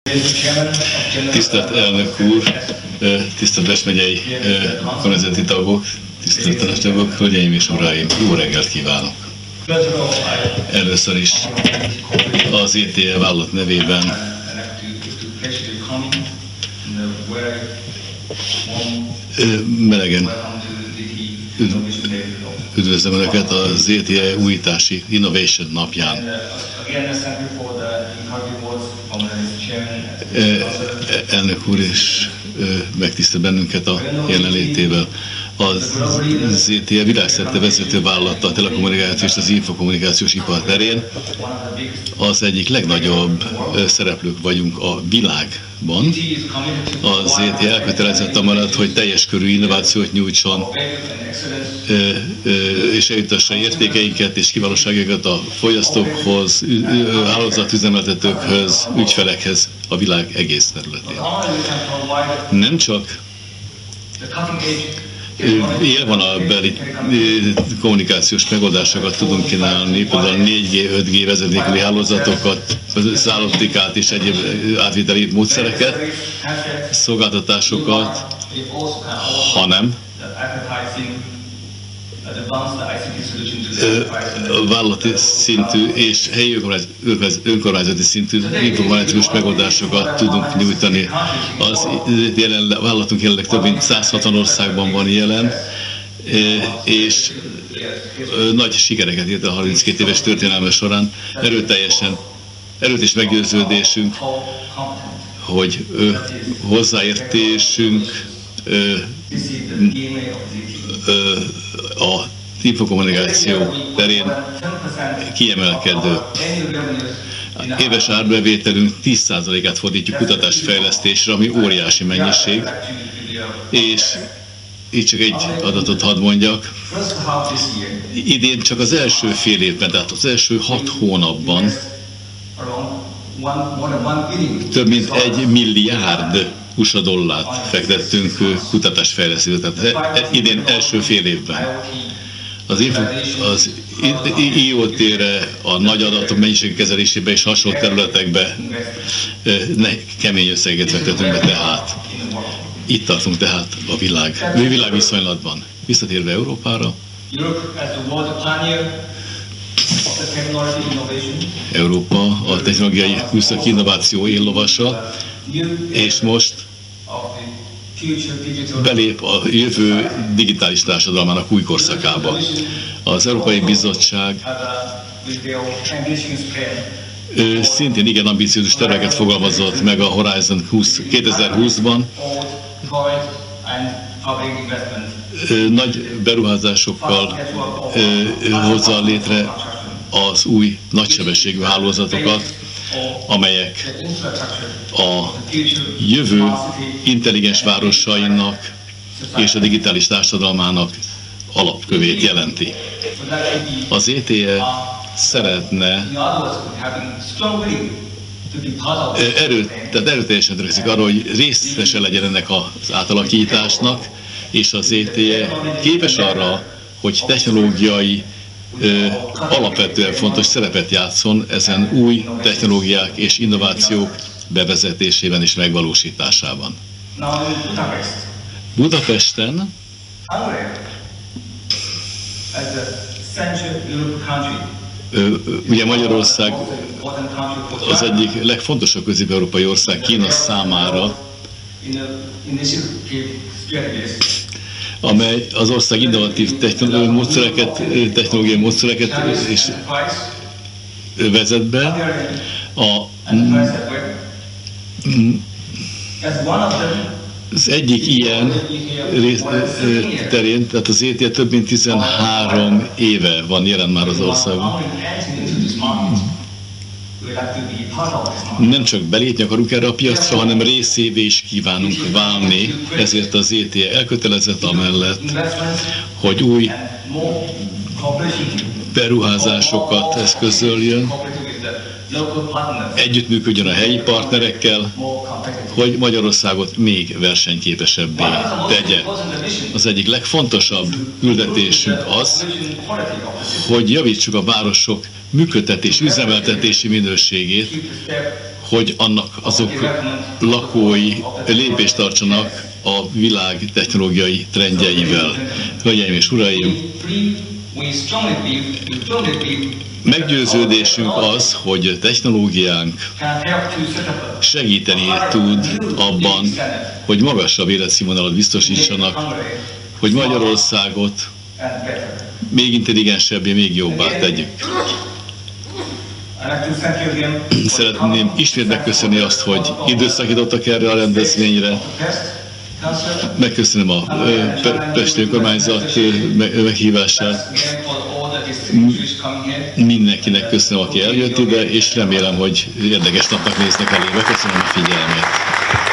Tisztelt elnök úr, tisztelt Pest-megyei kormányzati tagok, tisztelt tanácstagok, hölgyeim és uraim, jó reggelt kívánok! Először is az ETE vállalat nevében melegen üdvözlöm Önöket az ETE újítási Innovation napján. Elnök úr is megtisztel bennünket a jelenlétével. Az ETE világszerte vezető vállalata a telekommunikációs és az infokommunikációs ipar terén. Az egyik legnagyobb szereplők vagyunk a világban. Az ETE elkötelezett amellett, hogy teljes körű innovációt nyújtson, és eljutassa értékeinket és kiválóságokat a fogyasztókhoz, hálózatüzemeltetőkhöz, ügyfelekhez a világ egész területén. Nem csak élvonalbeli kommunikációs megoldásokat tudunk kínálni, például a 4G, 5G vezetékeli hálózatokat, szálloptikát és egyéb átviteli módszereket, szolgáltatásokat, hanem vállalati szintű és helyi önkormányzati szintű információs megoldásokat tudunk nyújtani. Az vállalatunk jelenleg több mint 160 országban van jelen, és nagy sikereket ért a 32 éves történelme során. Erőteljes meggyőződésünk, hogy hozzáértésünk a infokommunikáció terén kiemelkedő. Éves árbevételünk 10%-át fordítjuk kutatásfejlesztésre, ami óriási mennyiség, és így csak egy adatot hadd mondjak. Idén csak az első fél évben, tehát az első 6 hónapban több mint 1 milliárd USA dollárt fektettünk kutatásfejlesztésre, tehát idén első fél évben. Az IoT-re, a nagy adatok mennyiség kezelésébe és hasonló területekbe kemény összeget fektetünk be tehát. Itt tartunk tehát a világviszonylatban. Visszatérve Európára, Európa a technológiai műszaki innováció éllovasa, és most belép a jövő digitális társadalmának új korszakába. Az Európai Bizottság szintén igen ambiciózus terveket fogalmazott meg a Horizon 2020-ban. Nagy beruházásokkal hozza létre az új nagysebességű hálózatokat, amelyek a jövő intelligens városainak és a digitális társadalmának alapkövét jelenti. Az ETE szeretne erőteljesen törekszik arra, hogy részese legyen ennek az átalakításnak, és az ETE képes arra, hogy technológiai alapvetően fontos szerepet játszon ezen új technológiák és innovációk bevezetésében és megvalósításában. Budapesten ugye Magyarország az egyik legfontosabb közép-európai ország Kína számára, amely az ország innovatív technológiai módszereket is vezet be. Az egyik ilyen terén, tehát az ETE több mint 13 éve van jelen már az országban. Nem csak belépni akarunk erre a piacra, hanem részévé is kívánunk válni, ezért az ETE elkötelezett amellett, hogy új beruházásokat eszközöljön, együttműködjön a helyi partnerekkel, hogy Magyarországot még versenyképesebbé tegye. Az egyik legfontosabb küldetésünk az, hogy javítsuk a városok működtetés, üzemeltetési minőségét, hogy annak azok lakói lépést tartsanak a világ technológiai trendjeivel. Hölgyeim és uraim, meggyőződésünk az, hogy technológiánk segíteni tud abban, hogy magasabb életszínvonalat biztosítsanak, hogy Magyarországot még intelligensebbé, még jobbá tegyük. Szeretném ismét megköszönni azt, hogy időt szakítottak erre a rendezvényre. Megköszönöm a pesti önkormányzat meghívását. Mindenkinek köszönöm, aki eljött ide, és remélem, hogy érdekes napnak néznek elébe. Köszönöm a figyelmet.